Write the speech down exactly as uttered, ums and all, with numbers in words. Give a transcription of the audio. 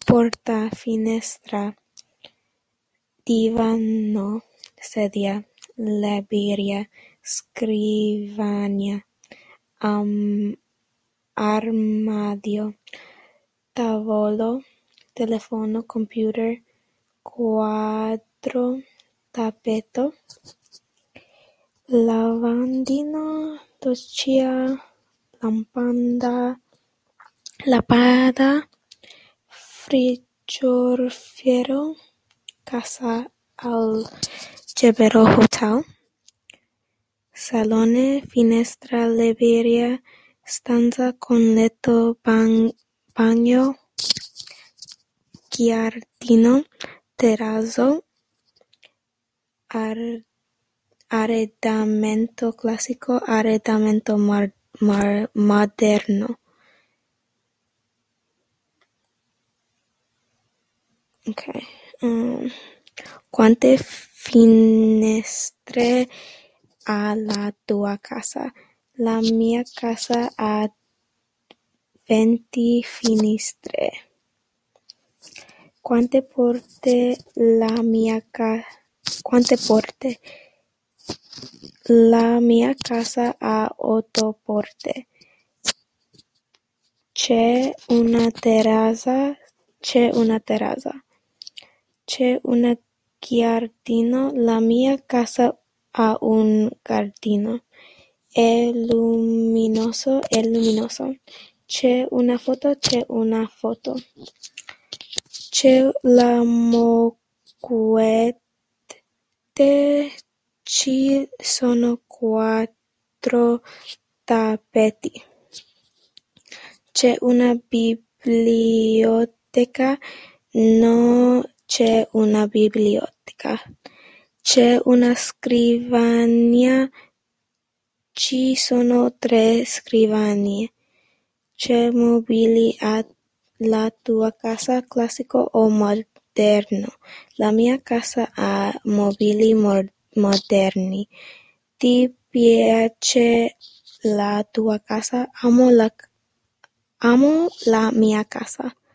porta, finestra, divano, sedia, libreria, scrivania, am- armadio, tavolo, telefono, computer, cuadro, tapeto, lavandino, doccia, lampada, lámpara, frigorifero, casa albergo, hotel, salone, finestra, libreria, stanza con letto, ban- bagno, giardino, terrazzo, ar- arredamento classico, arredamento mar- mar- moderno. Okay. Um, quante finestre ha la tua casa? La mia casa ha venti finestre. Quante porte la mia ca- quante porte? La mia casa ha otto porte. C'è una terrazza, c'è una terrazza. C'è un giardino, la mia casa ha un giardino. È luminoso, è luminoso. C'è una foto, c'è una foto. C'è la moquette, ci sono quattro tappeti. C'è una biblioteca, no c'è una biblioteca. C'è una scrivania, ci sono tre scrivanie. C'è mobili alla tua casa, classico o moderno? La mia casa ha mobili mo- moderni. Ti piace la tua casa? Amo la, amo la mia casa.